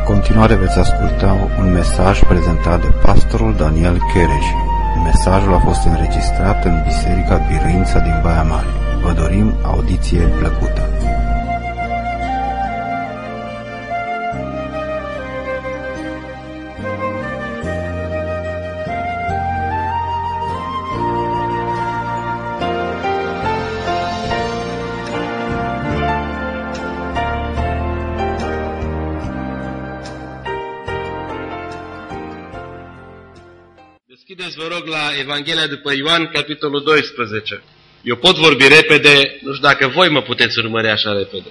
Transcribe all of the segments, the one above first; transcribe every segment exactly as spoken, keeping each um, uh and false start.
continuare veți asculta un mesaj prezentat de pastorul Daniel Chereș. Mesajul a fost înregistrat în Biserica Biruința din Baia Mare. Vă dorim audiție plăcută. Deschideți, vă rog, la Evanghelia după Ioan, capitolul doisprezece. Eu pot vorbi repede, nu știu dacă voi mă puteți urmări așa repede.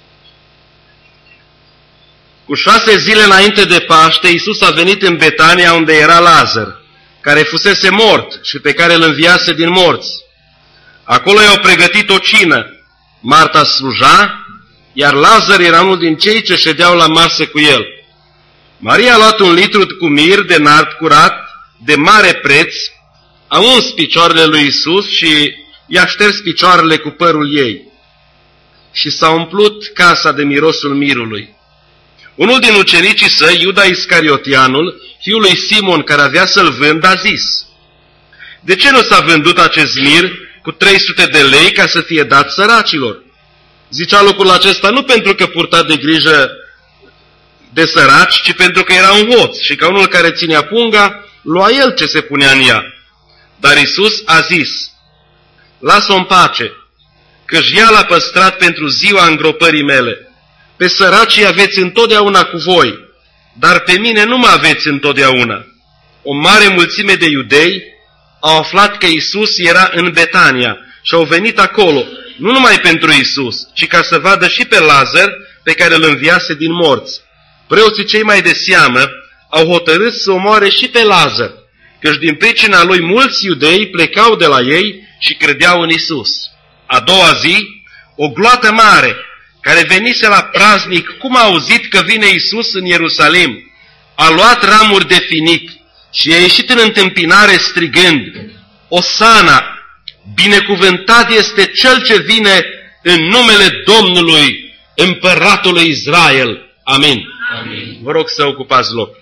Cu șase zile înainte de Paște, Iisus a venit în Betania, unde era Lazar, care fusese mort și pe care îl înviase din morți. Acolo i-au pregătit o cină. Marta sluja, iar Lazar era unul din cei ce ședeau la masă cu el. Maria a luat un litru cu mir de nard curat, de mare preț, a uns picioarele lui Iisus și i-a șters picioarele cu părul ei. Și s-a umplut casa de mirosul mirului. Unul din ucenicii săi, Iuda Iscariotianul, fiul lui Simon, care avea să-l vândă, a zis: de ce nu s-a vândut acest mir cu trei sute de lei ca să fie dat săracilor? Zicea lucrul acesta nu pentru că purta de grijă de săraci, ci pentru că era un hoț și ca unul care ținea punga, lua el ce se punea în ea. Dar Iisus a zis: lasă-o în pace, că-și ea l-a păstrat pentru ziua îngropării mele. Pe săracii aveți întotdeauna cu voi, dar pe mine nu mă aveți întotdeauna. O mare mulțime de iudei au aflat că Iisus era în Betania și au venit acolo, nu numai pentru Iisus, ci ca să vadă și pe Lazar, pe care îl înviase din morți. Preoții cei mai de seamă au hotărât să omoare și pe Lazar, căci din pricina lui mulți iudei plecau de la ei și credeau în Iisus. A doua zi, o gloată mare, care venise la praznic, cum a auzit că vine Iisus în Ierusalim, a luat ramuri de finic și a ieșit în întâmpinare strigând: Osana, binecuvântat este Cel ce vine în numele Domnului, Împăratului Israel. Amin. Amin. Vă rog să ocupați loc.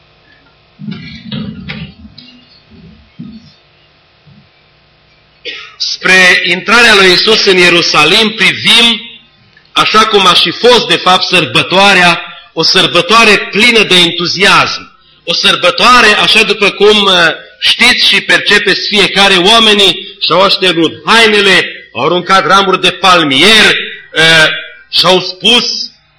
Spre intrarea lui Iisus în Ierusalim privim, așa cum a și fost de fapt sărbătoarea, o sărbătoare plină de entuziasm. O sărbătoare, așa după cum știți și percepeți fiecare, oamenii și-au așternut hainele, au aruncat ramuri de palmier și-au spus: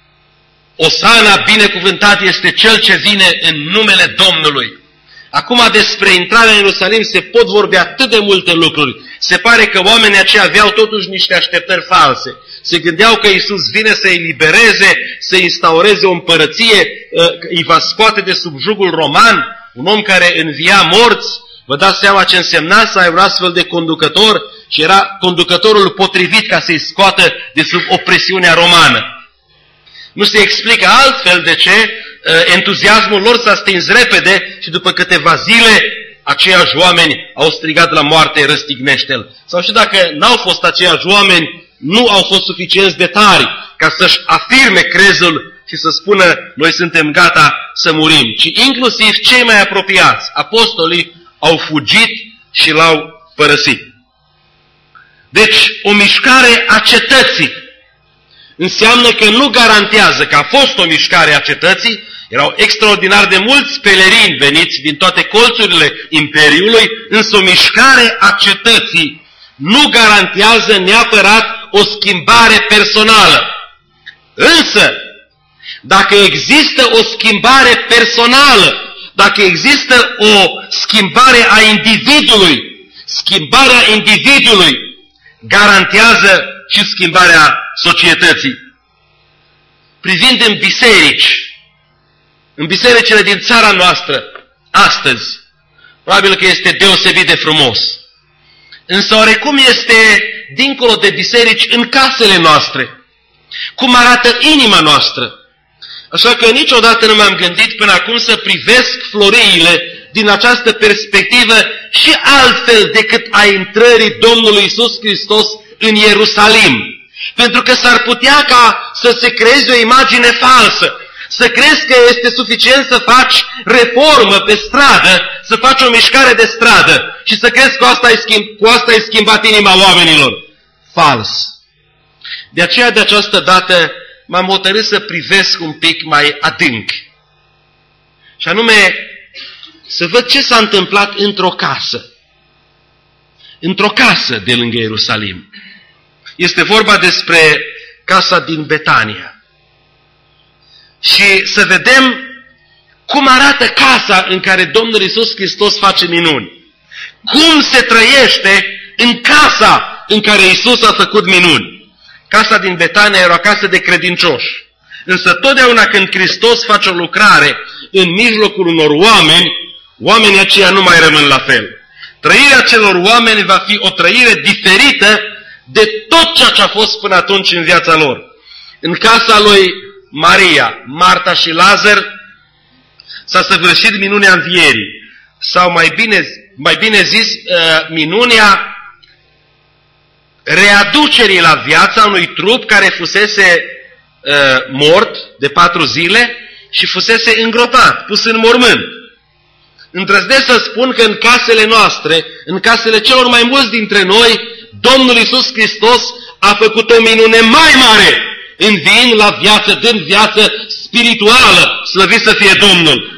Osana, binecuvântat este Cel ce vine în numele Domnului. Acum despre intrarea în Ierusalim se pot vorbi atât de multe lucruri. Se pare că oamenii aceia aveau totuși niște așteptări false. Se gândeau că Iisus vine să îi libereze, să instaureze o împărăție, îi va scoate de sub jugul roman, un om care învia morți. Vă dați seama ce însemna să ai un astfel de conducător și era conducătorul potrivit ca să-i scoată de sub opresiunea romană. Nu se explică altfel de ce entuziasmul lor s-a stins repede și după câteva zile aceiași oameni au strigat la moarte: răstignește-l. Sau și dacă n-au fost aceiași oameni, nu au fost suficienți de tari ca să-și afirme crezul și să spună: noi suntem gata să murim. Ci inclusiv cei mai apropiați, apostolii, au fugit și l-au părăsit. Deci, o mișcare a cetății înseamnă că nu garantează că a fost o mișcare a cetății. Erau extraordinar de mulți pelerini veniți din toate colțurile Imperiului, însă o mișcare a cetății nu garantează neapărat o schimbare personală. Însă, dacă există o schimbare personală, dacă există o schimbare a individului, schimbarea individului garantează și schimbarea societății. Privind în biserici, în bisericile din țara noastră, astăzi, probabil că este deosebit de frumos. Însă oarecum este dincolo de biserici în casele noastre? Cum arată inima noastră? Așa că niciodată nu m-am gândit până acum să privesc floriile din această perspectivă și altfel decât a intrării Domnului Iisus Hristos în Ierusalim. Pentru că s-ar putea ca să se creeze o imagine falsă. Să crezi că este suficient să faci reformă pe stradă, să faci o mișcare de stradă și să crezi că cu asta ai, schimb, cu asta ai schimbat inima oamenilor. Fals. De aceea, de această dată, m-am hotărât să privesc un pic mai adânc. Și anume, să văd ce s-a întâmplat într-o casă. Într-o casă de lângă Ierusalim. Este vorba despre casa din Betania. Și să vedem cum arată casa în care Domnul Iisus Hristos face minuni. Cum se trăiește în casa în care Iisus a făcut minuni. Casa din Betania era o casă de credincioși. Însă totdeauna când Hristos face o lucrare în mijlocul unor oameni, oamenii aceia nu mai rămân la fel. Trăirea celor oameni va fi o trăire diferită de tot ceea ce a fost până atunci în viața lor. În casa lui Maria, Marta și Lazar s-a săvârșit minunea învierii. Sau mai bine, mai bine zis, minunea readucerii la viața unui trup care fusese mort de patru zile și fusese îngropat, pus în mormânt. Îndrăznesc să spun că în casele noastre, în casele celor mai mulți dintre noi, Domnul Iisus Hristos a făcut o minune mai mare, înviind la viață, dând viață spirituală, slăvit să fie Domnul.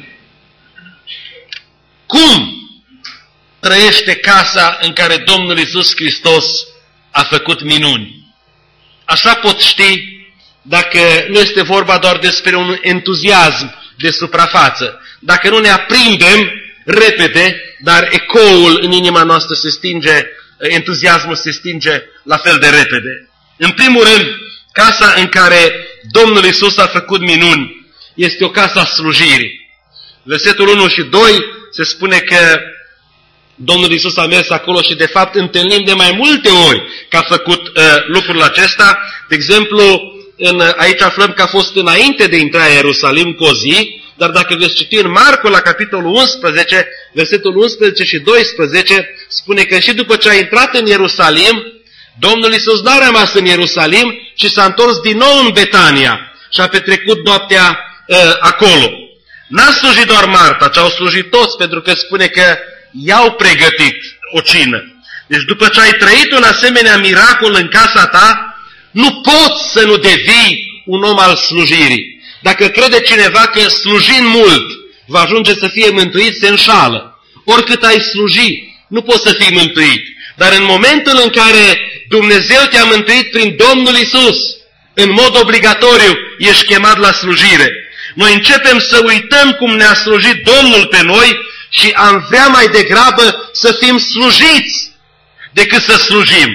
Cum trăiește casa în care Domnul Iisus Hristos a făcut minuni? Așa pot ști dacă nu este vorba doar despre un entuziasm de suprafață, dacă nu ne aprindem repede, dar ecoul în inima noastră se stinge, entuziasmul se stinge la fel de repede. În primul rând, casa în care Domnul Iisus a făcut minuni este o casă a slujirii. Versetul unu și doi se spune că Domnul Iisus a mers acolo și de fapt întâlnim de mai multe ori că a făcut uh, lucrul acesta. De exemplu, în, aici aflăm că a fost înainte de intrarea în Ierusalim cu o zi, dar dacă veți citi în Marcu la capitolul unsprezece, versetul unsprezece și doisprezece, spune că și după ce a intrat în Ierusalim, Domnul Iisus n-a rămas în Ierusalim, ci s-a întors din nou în Betania și a petrecut noaptea uh, acolo. N-a slujit doar Marta, ci au slujit toți, pentru că spune că i-au pregătit o cină. Deci după ce ai trăit un asemenea miracol în casa ta, nu poți să nu devii un om al slujirii. Dacă crede cineva că slujind mult va ajunge să fie mântuit, se înșală. Oricât ai sluji, nu poți să fii mântuit. Dar în momentul în care Dumnezeu te-a mântuit prin Domnul Iisus, în mod obligatoriu ești chemat la slujire. Noi începem să uităm cum ne-a slujit Domnul pe noi și am vrea mai degrabă să fim slujiți decât să slujim.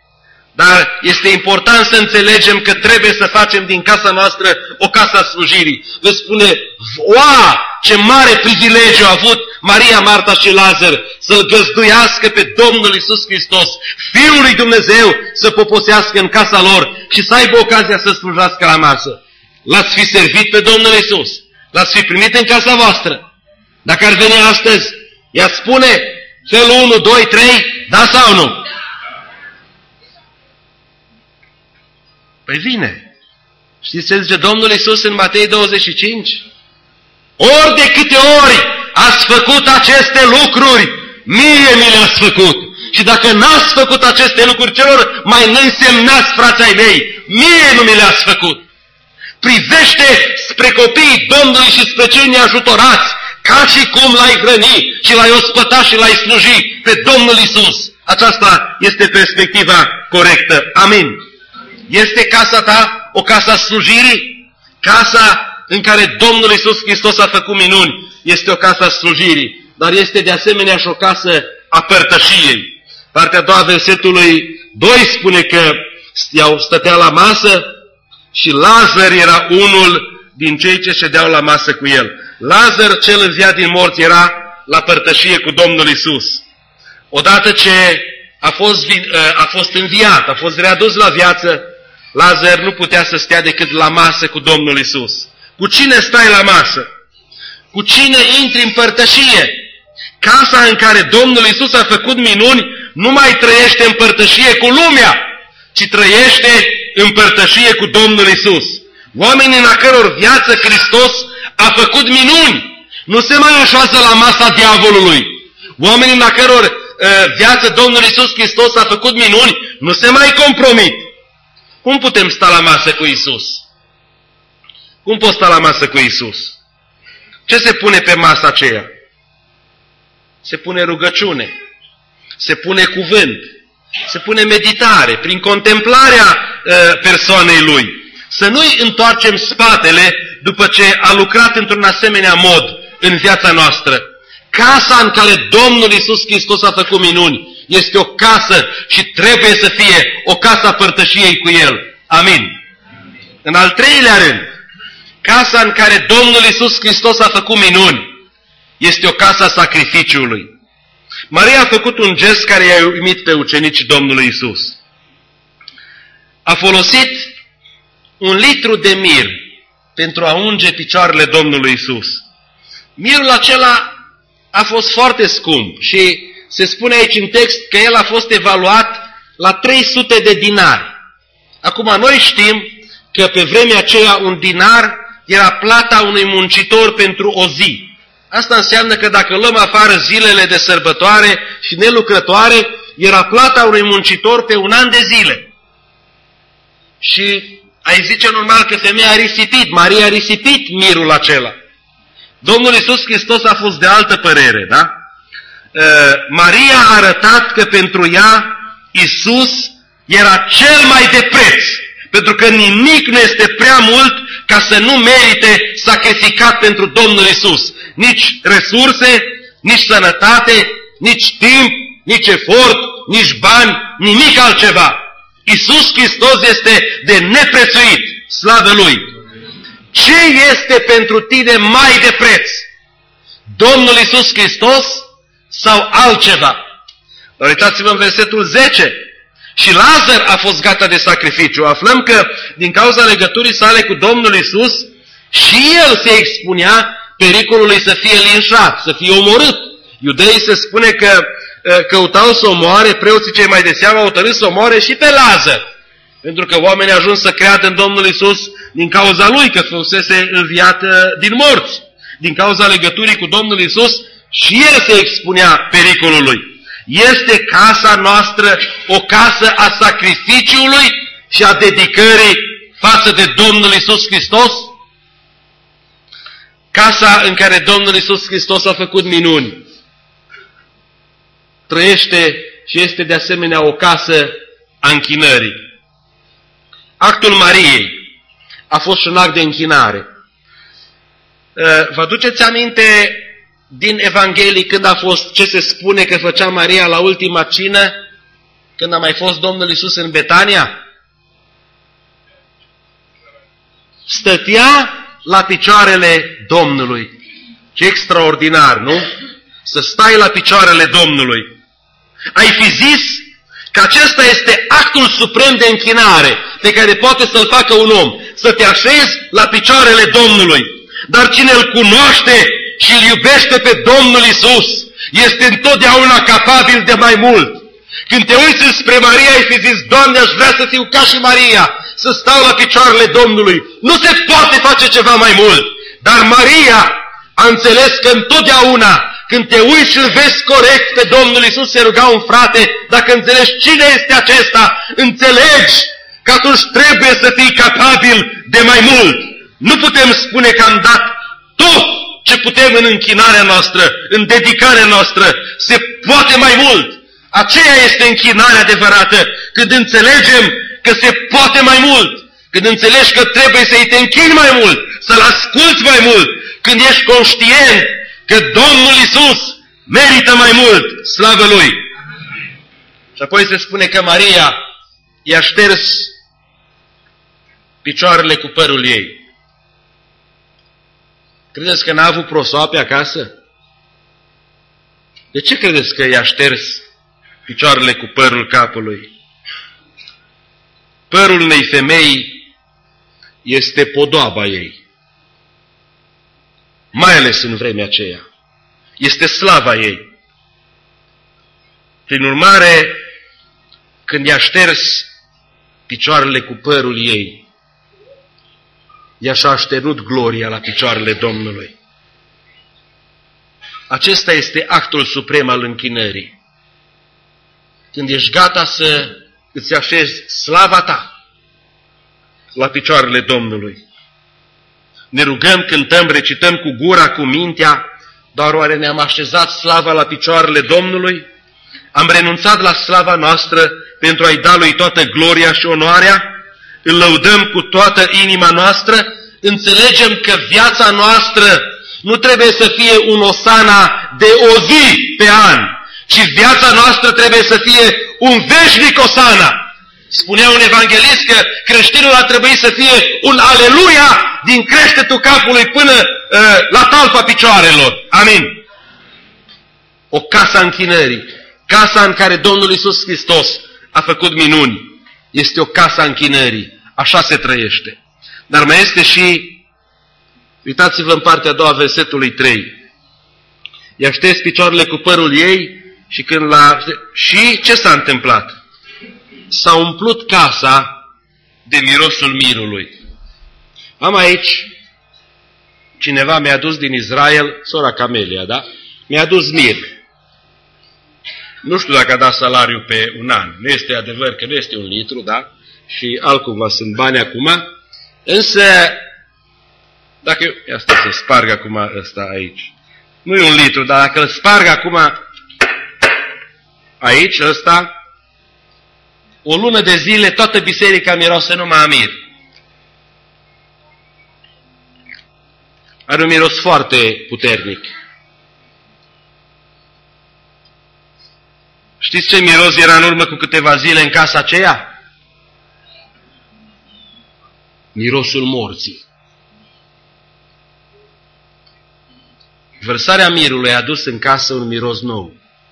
Dar este important să înțelegem că trebuie să facem din casa noastră o casă a slujirii. Vă spune, oa, ce mare privilegiu a avut Maria, Marta și Lazar să-L găzduiască pe Domnul Iisus Hristos, Fiul lui Dumnezeu, să poposească în casa lor și să aibă ocazia să slujească la masă. L-ați fi servit pe Domnul Iisus, l-ați fi primit în casa voastră. Dacă ar veni astăzi, i-ați spune felul unu, doi, trei, da sau nu? Păi vine. Știți ce zice Domnul Iisus în Matei douăzeci și cinci? Ori de câte ori ați făcut aceste lucruri, mie mi le-ați făcut. Și dacă n-ați făcut aceste lucruri celor mai neînsemnați frații ai mei, mie nu mi le-ați făcut. Privește spre copiii Domnului și spre cei neajutorați, ca și cum l-ai hrăni și l-ai ospăta și l-ai sluji pe Domnul Iisus. Aceasta este perspectiva corectă. Amin. Este casa ta o casă a slujirii? Casa în care Domnul Iisus Hristos a făcut minuni este o casă a slujirii, dar este de asemenea și o casă a părtășiei. Partea a doua versetului doi spune că stătea la masă și Lazar era unul din cei ce ședeau la masă cu el. Lazar, cel înviat din morți, era la părtășie cu Domnul Iisus. Odată ce a fost, a fost înviat, a fost readus la viață, Lazar nu putea să stea decât la masă cu Domnul Iisus. Cu cine stai la masă? Cu cine intri în părtășie? Casa în care Domnul Iisus a făcut minuni nu mai trăiește în părtășie cu lumea, ci trăiește în părtășie cu Domnul Iisus. Oamenii în a căror viață Hristos a făcut minuni. Nu se mai așează la masa diavolului. Oamenii în a căror uh, viață Domnul Iisus Hristos a făcut minuni nu se mai compromit. Cum putem sta la masă cu Iisus? Cum poți sta la masă cu Iisus? Ce se pune pe masa aceea? Se pune rugăciune, se pune cuvânt, se pune meditare, prin contemplarea uh, persoanei Lui. Să nu-i întoarcem spatele după ce a lucrat într-un asemenea mod în viața noastră. Casa în care Domnul Iisus Hristos a făcut minuni este o casă și trebuie să fie o casă a părtășiei cu El. Amin. În al treilea rând, casa în care Domnul Iisus Hristos a făcut minuni este o casă a sacrificiului. Maria a făcut un gest care i-a uimit pe ucenicii Domnului Iisus. A folosit un litru de mir pentru a unge picioarele Domnului Iisus. Mirul acela a fost foarte scump și se spune aici în text că el a fost evaluat la trei sute de dinari. Acum noi știm că pe vremea aceea un dinar era plata unui muncitor pentru o zi. Asta înseamnă că dacă luăm afară zilele de sărbătoare și nelucrătoare, era plata unui muncitor pe un an de zile. Și ai zice normal că femeia a risipit, Maria a risipit mirul acela. Domnul Iisus Hristos a fost de altă părere, da? Maria a arătat că pentru ea Iisus era cel mai de preț, pentru că nimic nu este prea mult ca să nu merite sacrificat pentru Domnul Iisus. Nici resurse, nici sănătate, nici timp, nici efort, nici bani, nimic altceva. Iisus Hristos este de neprețuit, slavă Lui. Ce este pentru tine mai de preț? Domnul Iisus Hristos sau altceva? Uitați-vă în versetul zece. Și Lazar a fost gata de sacrificiu. Aflăm că din cauza legăturii sale cu Domnul Iisus, și el se expunea pericolului să fie linșat, să fie omorât. Iudeii se spune că căutau să omoare, preoții cei mai de seamă au hotărât să omoare și pe Lazar. Pentru că oamenii au ajuns să creadă în Domnul Iisus din cauza lui, că fusese înviat din morți. Din cauza legăturii cu Domnul Iisus, și el se expunea pericolului. Este casa noastră o casă a sacrificiului și a dedicării față de Domnul Iisus Hristos? Casa în care Domnul Iisus Hristos a făcut minuni trăiește și este de asemenea o casă a închinării. Actul Mariei a fost și un act de închinare. Vă aduceți aminte din Evanghelii când a fost, ce se spune că făcea Maria la ultima cină, când a mai fost Domnul Iisus în Betania? Stătea la picioarele Domnului. Ce extraordinar, nu? Să stai la picioarele Domnului. Ai fi zis că acesta este actul suprem de închinare pe care poate să-l facă un om. Să te așezi la picioarele Domnului. Dar cine îl cunoaște și îl iubește pe Domnul Iisus este întotdeauna capabil de mai mult. Când te uiți spre Maria, ai fi zis: Doamne, aș vrea să fiu ca și Maria, să stau la picioarele Domnului. Nu se poate face ceva mai mult. Dar Maria a înțeles că întotdeauna când te uiți și îl vezi corect pe Domnul Iisus, se ruga un frate, dacă înțelegi cine este acesta, înțelegi că atunci trebuie să fii capabil de mai mult. Nu putem spune că am dat tot ce putem în închinarea noastră, în dedicarea noastră. Se poate mai mult. Aceea este închinarea adevărată, când înțelegem că se poate mai mult, când înțelegi că trebuie să-i te închini mai mult, să-L asculți mai mult, când ești conștient că Domnul Iisus merită mai mult, slavă Lui. Și apoi se spune că Maria i-a șters picioarele cu părul ei. Credeți că n-a avut prosoape acasă? De ce credeți că i-a șters picioarele cu părul capului? Părul unei femei este podoaba ei. Mai ales în vremea aceea. Este slava ei. Prin urmare, când i-a șters picioarele cu părul ei, ea și-a așternut gloria la picioarele Domnului. Acesta este actul suprem al închinării. Când ești gata să îți așezi slava ta la picioarele Domnului. Ne rugăm, cântăm, recităm cu gura, cu mintea, dar oare ne-am așezat slava la picioarele Domnului? Am renunțat la slava noastră pentru a-i da lui toată gloria și onoarea? Îl lăudăm cu toată inima noastră? Înțelegem că viața noastră nu trebuie să fie un osana de o zi pe an, ci viața noastră trebuie să fie un veșnic osana. Spunea un evanghelist că creștinul ar trebui să fie un aleluia din creștetul capului până uh, la talpa picioarelor. Amin. O casă a închinării, casa în care Domnul Iisus Hristos a făcut minuni, este o casă a închinării. Așa se trăiește. Dar mai este și, uitați-vă în partea a doua versetului trei. I-a șters picioarele cu părul ei și când l-a... Și ce s-a întâmplat? S-a umplut casa de mirosul mirului. Am aici, cineva mi-a dus din Israel, sora Camelia, da? Mi-a dus mir. Nu știu dacă a dat salariu pe un an. Nu este adevăr că nu este un litru, da? Și altcumva sunt bani acum. Însă, dacă... Asta să sparg acum ăsta aici. Nu e un litru, dar dacă îl sparg acum aici, ăsta, o lună de zile, toată biserica miroase numai a mir. Are un miros foarte puternic. Știți ce miros era în urmă cu câteva zile în casa aceea? Mirosul morții. Vărsarea mirului a adus în casă un miros nou.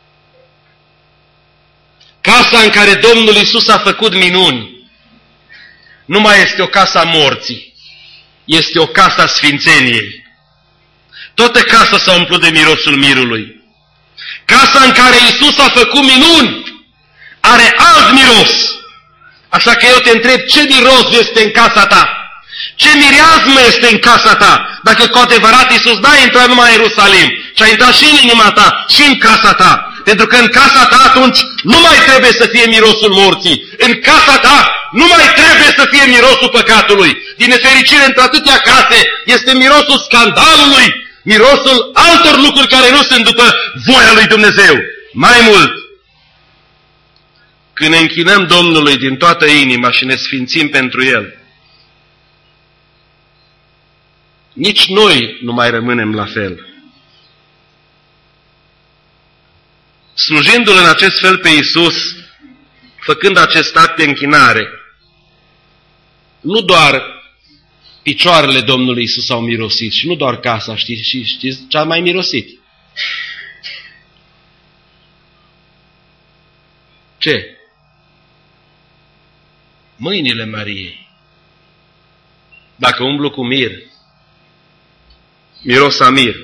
Casa în care Domnul Iisus a făcut minuni nu mai este o casă a morții, este o casă a sfințeniei. Toată casa s-a umplut de mirosul mirului. Casa în care Iisus a făcut minuni are alt miros. Așa că eu te întreb, ce miros este în casa ta? Ce mireasmă este în casa ta? Dacă cu adevărat Iisus n-a intrat numai în Ierusalim, ci a intrat și în inima ta, și în casa ta. Pentru că în casa ta atunci nu mai trebuie să fie mirosul morții. În casa ta nu mai trebuie să fie mirosul păcatului. Din nefericire, într-atâtea case este mirosul scandalului, mirosul altor lucruri care nu sunt după voia lui Dumnezeu. Mai mult, când ne închinăm Domnului din toată inima și ne sfințim pentru El, nici noi nu mai rămânem la fel. Slujindu-L în acest fel pe Iisus, făcând acest act de închinare, nu doar picioarele Domnului Iisus au mirosit și nu doar casa, știți, și știți ce a mai mirosit? Ce? Mâinile Mariei. Dacă umblu cu mir, miros a mir.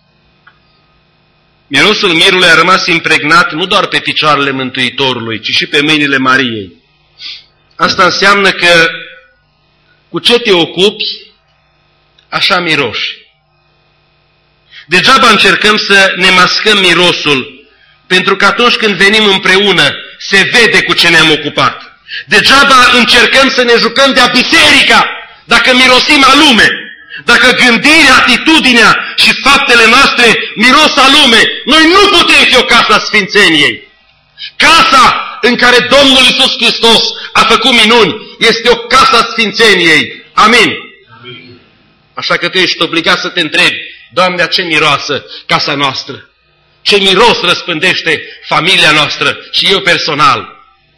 Mirosul mirului a rămas impregnat nu doar pe picioarele Mântuitorului, ci și pe mâinile Mariei. Asta înseamnă că cu ce te ocupi, așa miroși. Degeaba încercăm să ne mascăm mirosul, pentru că atunci când venim împreună, se vede cu ce ne-am ocupat. Degeaba încercăm să ne jucăm de-a biserica, dacă mirosim a lume. Dacă gândirea, atitudinea și faptele noastre miros a lume, noi nu putem fi o casă a sfințeniei. Casa în care Domnul Iisus Hristos a făcut minuni este o casă a sfințeniei. Amin. Amin. Așa că tu ești obligat să te întrebi, Doamne, ce miroasă casa noastră? Ce miros răspândește familia noastră și eu personal?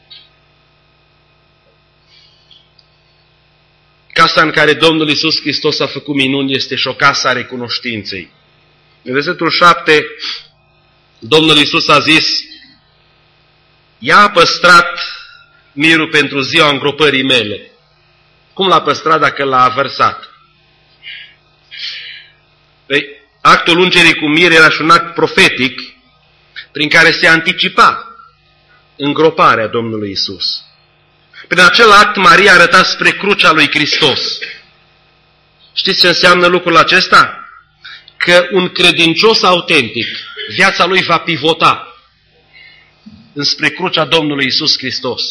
Casa în care Domnul Iisus Hristos a făcut minuni este și o casă a recunoștinței. În versetul șapte, Domnul Iisus a zis, ea a păstrat mirul pentru ziua îngropării mele. Cum l-a păstrat dacă l-a avărsat? Păi, actul ungerii cu mir era și un act profetic prin care se anticipa îngroparea Domnului Iisus. Prin acel act, Maria arăta spre crucea lui Hristos. Știți ce înseamnă lucrul acesta? Că un credincios autentic, viața lui va pivota înspre crucea Domnului Iisus Hristos.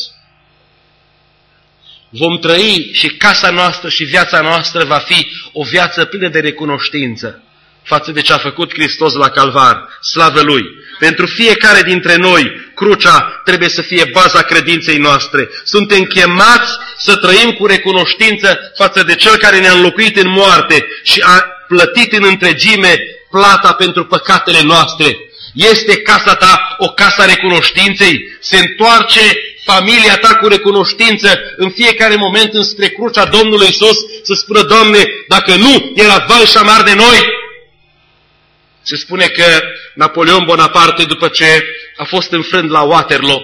Vom trăi și casa noastră și viața noastră va fi o viață plină de recunoștință față de ce a făcut Hristos la Calvar, slavă Lui. Pentru fiecare dintre noi, crucea trebuie să fie baza credinței noastre. Suntem chemați să trăim cu recunoștință față de Cel care ne-a înlocuit în moarte și a plătit în întregime plata pentru păcatele noastre. Este casa ta o casă a recunoștinței? Se întoarce familia ta cu recunoștință în fiecare moment înspre crucea Domnului Iisus să spună, Doamne, dacă nu era vai și amar de noi? Se spune că Napoleon Bonaparte, după ce a fost înfrânt la Waterloo,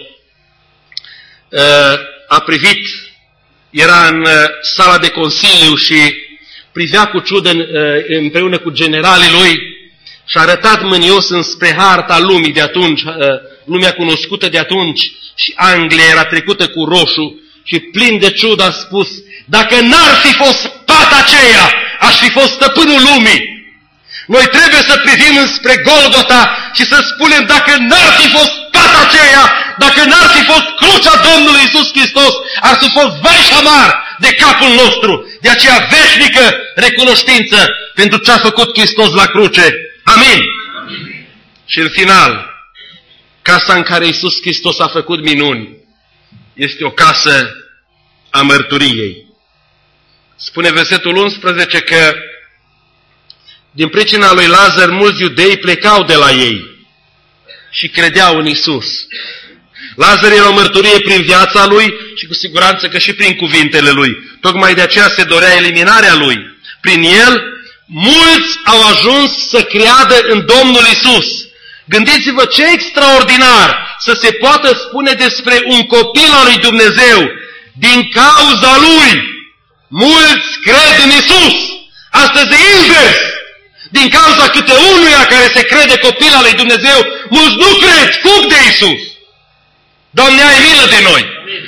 a privit, era în sala de consiliu și privea cu ciudă împreună cu generalii lui și a arătat mânios înspre harta lumii de atunci, lumea cunoscută de atunci, și Anglia era trecută cu roșu și plin de ciudă a spus, dacă n-ar fi fost pata aceea, aș fi fost stăpânul lumii. Noi trebuie să privim înspre Golgota și să spunem, dacă n-ar fi fost pata aceea, dacă n-ar fi fost crucea Domnului Iisus Hristos, ar fi fost vai și amar de capul nostru. De aceea veșnică recunoștință pentru ce a făcut Hristos la cruce. Amin. Amin. Și în final, casa în care Iisus Hristos a făcut minuni este o casă a mărturiei. Spune versetul unsprezece că din pricina lui Lazar mulți iudei plecau de la ei și credeau în Iisus. Lazar era o mărturie prin viața lui și cu siguranță că și prin cuvintele lui. Tocmai de aceea se dorea eliminarea lui. Prin el, mulți au ajuns să creadă în Domnul Iisus. Gândiți-vă ce extraordinar să se poată spune despre un copil al lui Dumnezeu. Din cauza lui, mulți cred în Iisus. Astăzi e invers. Din cauza câte unuia care se crede copil al lui Dumnezeu, mulți nu cred, fug de Iisus. Doamne, ai milă de noi!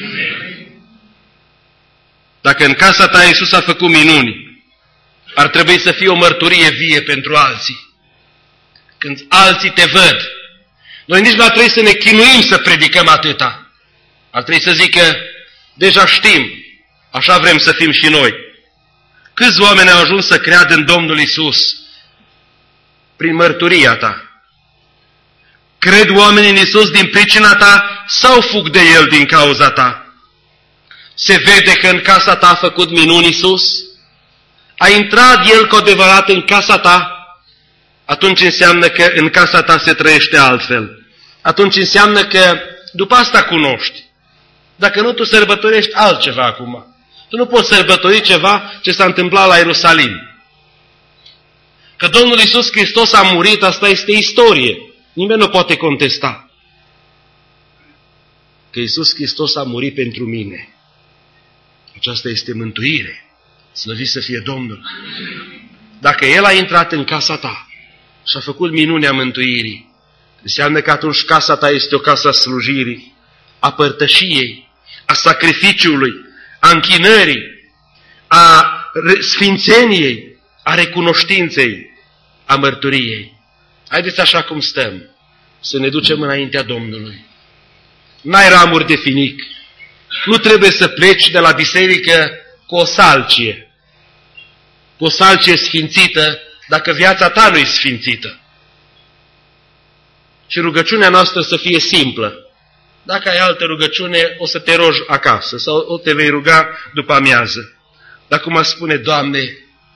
Dacă în casa ta Iisus a făcut minuni, ar trebui să fie o mărturie vie pentru alții. Când alții te văd, noi nici nu ar trebui să ne chinuim să predicăm atâta. Ar trebui să zică, deja știm, așa vrem să fim și noi. Câți oameni au ajuns să creadă în Domnul Iisus? Prin mărturia ta. Cred oamenii în Iisus din pricina ta sau fug de El din cauza ta? Se vede că în casa ta a făcut minuni Iisus? A intrat El cu adevărat în casa ta? Atunci înseamnă că în casa ta se trăiește altfel. Atunci înseamnă că după asta cunoști. Dacă nu, tu sărbătorești altceva acum. Tu nu poți sărbători ceva ce s-a întâmplat la Ierusalim. Că Domnul Iisus Hristos a murit, asta este istorie. Nimeni nu poate contesta. Că Iisus Hristos a murit pentru mine. Aceasta este mântuire. Slăvit să fie Domnul. Dacă El a intrat în casa ta și a făcut minunea mântuirii, înseamnă că atunci casa ta este o casă a slujirii, a părtășiei, a sacrificiului, a închinării, a sfințeniei, a recunoștinței, a mărturiei. Haideți așa cum stăm, să ne ducem înaintea Domnului. N-ai ramuri de finic. Nu trebuie să pleci de la biserică cu o salcie. Cu o salcie sfințită, dacă viața ta nu e sfințită. Și rugăciunea noastră să fie simplă. Dacă ai altă rugăciune, o să te rogi acasă sau o te vei ruga după amiază. Dar cum spune, Doamne,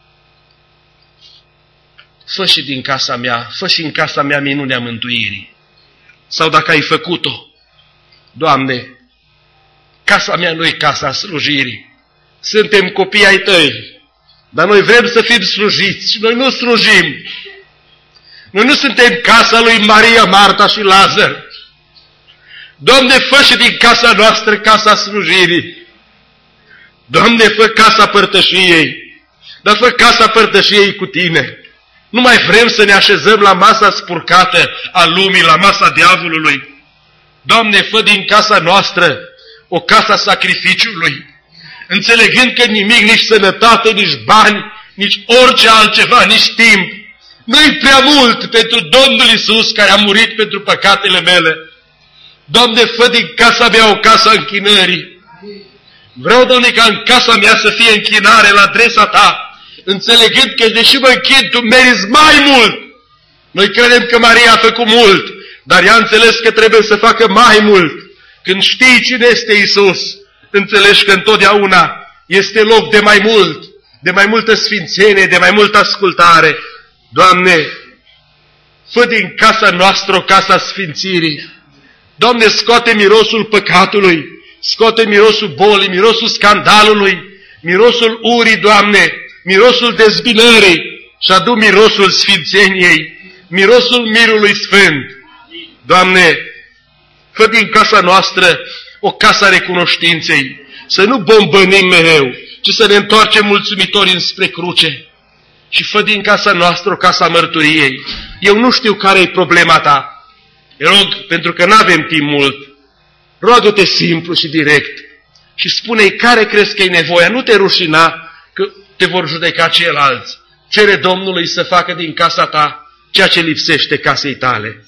fă și din casa mea, fă și în casa mea minunea mântuirii. Sau dacă ai făcut-o, Doamne, casa mea nu e casa slujirii. Suntem copii ai Tăi, dar noi vrem să fim slujiți și noi nu slujim. Noi nu suntem casa lui Maria, Marta și Lazar. Doamne, fă și din casa noastră casa slujirii. Doamne, fă casa părtășiei, dar fă casa părtășiei cu Tine. Nu mai vrem să ne așezăm la masa spurcată a lumii, la masa diavolului. Doamne, fă din casa noastră o casă a sacrificiului, înțelegând că nimic, nici sănătate, nici bani, nici orice altceva, nici timp. Nu-i prea mult pentru Domnul Iisus care a murit pentru păcatele mele. Doamne, fă din casa mea o casă a închinării. Vreau, Doamne, ca în casa mea să fie închinare la adresa Ta, înțelegând că deși mă închin, Tu meriți mai mult. Noi credem că Maria a făcut mult, dar ea a înțeles că trebuie să facă mai mult. Când știi cine este Iisus, înțelegi că întotdeauna este loc de mai mult, de mai multă sfințenie, de mai multă ascultare. Doamne, fă din casa noastră o casa sfințirii. Doamne, scoate mirosul păcatului, scoate mirosul bolii, mirosul scandalului, mirosul urii, Doamne, mirosul dezbinării și adu mirosul sfințeniei, mirosul mirului sfânt. Doamne, fă din casa noastră o casă a recunoștinței, să nu bombănim mereu, ci să ne întoarcem mulțumitori înspre cruce. Și fă din casa noastră o casă a mărturiei. Eu nu știu care e problema ta. Rog, pentru că nu avem timp mult, roagă-te simplu și direct și spune-i care crezi că e nevoia. Nu te rușina că te vor judeca ceilalți. Cere Domnului să facă din casa ta ceea ce lipsește casei tale.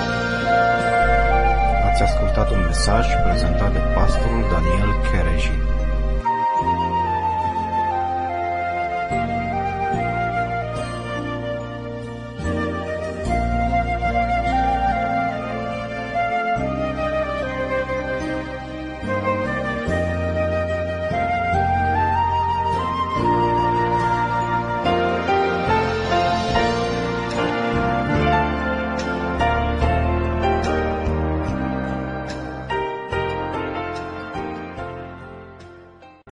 Ați ascultat un mesaj prezentat de pastorul Daniel Chereji.